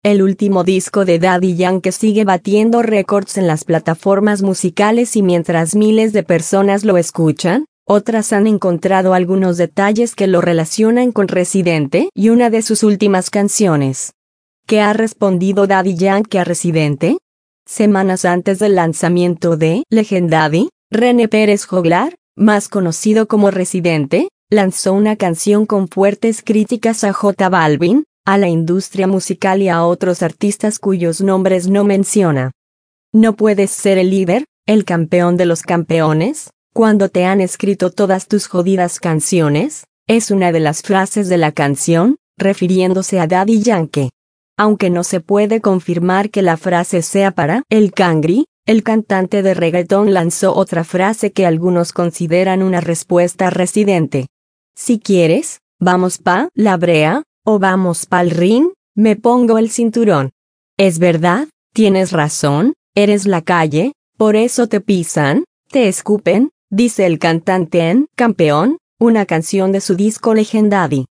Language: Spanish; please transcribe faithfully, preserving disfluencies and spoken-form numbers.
El último disco de Daddy Yankee sigue batiendo récords en las plataformas musicales y mientras miles de personas lo escuchan, otras han encontrado algunos detalles que lo relacionan con Residente y una de sus últimas canciones. ¿Qué ha respondido Daddy Yankee a Residente? Semanas antes del lanzamiento de Legendary, René Pérez Joglar, más conocido como Residente, lanzó una canción con fuertes críticas a J Balvin, a la industria musical y a otros artistas cuyos nombres no menciona. ¿No puedes ser el líder, el campeón de los campeones, cuando te han escrito todas tus jodidas canciones? Es una de las frases de la canción, refiriéndose a Daddy Yankee. Aunque no se puede confirmar que la frase sea para El Cangri, el cantante de reggaetón lanzó otra frase que algunos consideran una respuesta a Residente. Si quieres, vamos pa' la brea, o vamos pa'l ring, me pongo el cinturón. Es verdad, tienes razón, eres la calle, por eso te pisan, te escupen, dice el cantante en Campeón, una canción de su disco Legendary.